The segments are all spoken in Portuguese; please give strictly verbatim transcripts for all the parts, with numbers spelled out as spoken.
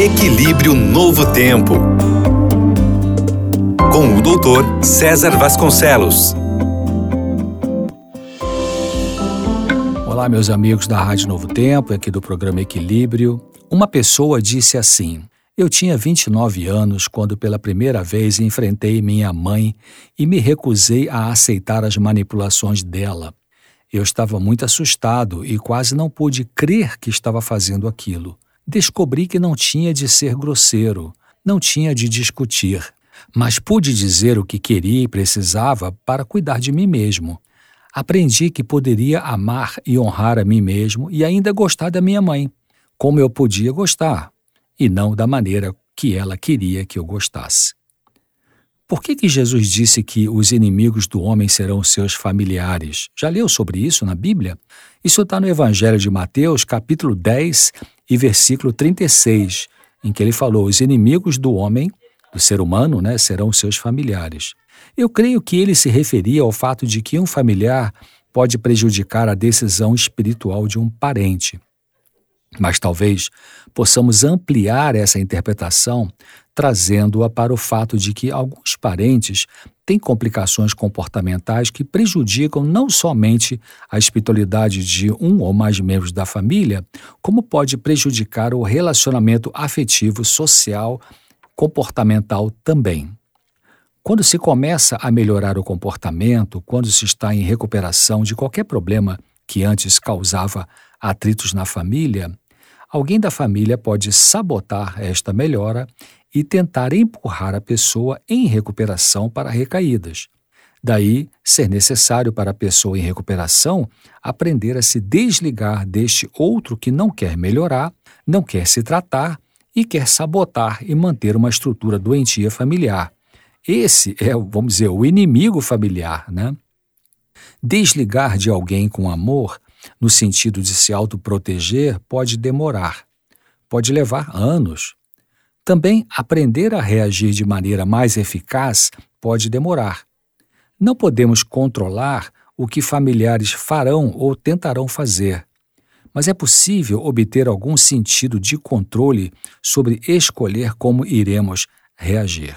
Equilíbrio Novo Tempo, com o doutor César Vasconcelos. Olá, meus amigos da Rádio Novo Tempo, aqui do programa Equilíbrio. Uma pessoa disse assim: eu tinha vinte e nove anos quando pela primeira vez enfrentei minha mãe e me recusei a aceitar as manipulações dela. Eu estava muito assustado e quase não pude crer que estava fazendo aquilo. Descobri que não tinha de ser grosseiro, não tinha de discutir, mas pude dizer o que queria e precisava para cuidar de mim mesmo. Aprendi que poderia amar e honrar a mim mesmo e ainda gostar da minha mãe, como eu podia gostar, e não da maneira que ela queria que eu gostasse. Por que que Jesus disse que os inimigos do homem serão seus familiares? Já leu sobre isso na Bíblia? Isso está no Evangelho de Mateus, capítulo dez e versículo trinta e seis, em que ele falou: os inimigos do homem, do ser humano, né, serão seus familiares. Eu creio que ele se referia ao fato de que um familiar pode prejudicar a decisão espiritual de um parente. Mas talvez possamos ampliar essa interpretação trazendo-a para o fato de que alguns parentes têm complicações comportamentais que prejudicam não somente a espiritualidade de um ou mais membros da família, como pode prejudicar o relacionamento afetivo, social, comportamental também. Quando se começa a melhorar o comportamento, quando se está em recuperação de qualquer problema que antes causava atritos na família, alguém da família pode sabotar esta melhora e tentar empurrar a pessoa em recuperação para recaídas. Daí, ser necessário para a pessoa em recuperação aprender a se desligar deste outro que não quer melhorar, não quer se tratar e quer sabotar e manter uma estrutura doentia familiar. Esse é, vamos dizer, o inimigo familiar, né? Desligar de alguém com amor, no sentido de se autoproteger, pode demorar, pode levar anos. Também aprender a reagir de maneira mais eficaz pode demorar. Não podemos controlar o que familiares farão ou tentarão fazer, mas é possível obter algum sentido de controle sobre escolher como iremos reagir.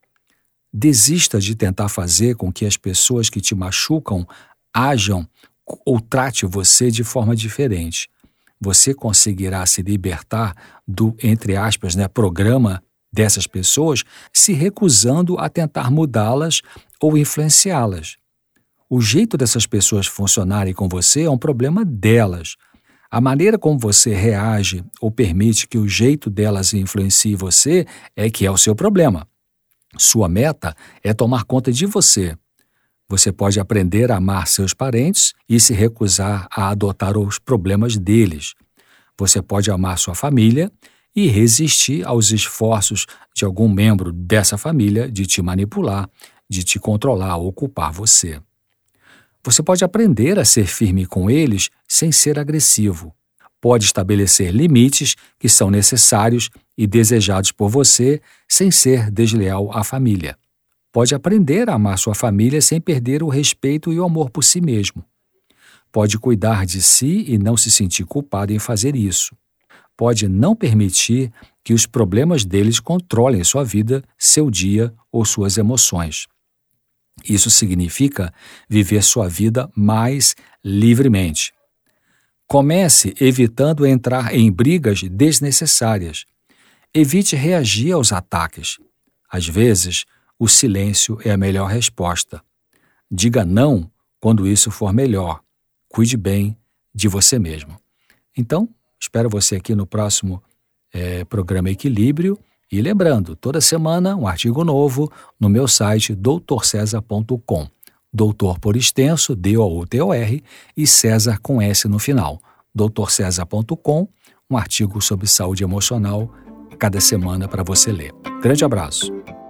Desista de tentar fazer com que as pessoas que te machucam ajam ou trate você de forma diferente. Você conseguirá se libertar do, entre aspas, né, programa dessas pessoas se recusando a tentar mudá-las ou influenciá-las. O jeito dessas pessoas funcionarem com você é um problema delas. A maneira como você reage ou permite que o jeito delas influencie você é que é o seu problema. Sua meta é tomar conta de você. Você pode aprender a amar seus parentes e se recusar a adotar os problemas deles. Você pode amar sua família e resistir aos esforços de algum membro dessa família de te manipular, de te controlar ou culpar você. Você pode aprender a ser firme com eles sem ser agressivo. Pode estabelecer limites que são necessários e desejados por você sem ser desleal à família. Pode aprender a amar sua família sem perder o respeito e o amor por si mesmo. Pode cuidar de si e não se sentir culpado em fazer isso. Pode não permitir que os problemas deles controlem sua vida, seu dia ou suas emoções. Isso significa viver sua vida mais livremente. Comece evitando entrar em brigas desnecessárias. Evite reagir aos ataques. Às vezes, o silêncio é a melhor resposta. Diga não quando isso for melhor. Cuide bem de você mesmo. Então, espero você aqui no próximo é, programa Equilíbrio. E lembrando, toda semana um artigo novo no meu site doutor cesar ponto com. Doutor por extenso, D O T O R, e César com S no final. doutor cesar ponto com, um artigo sobre saúde emocional cada semana para você ler. Grande abraço.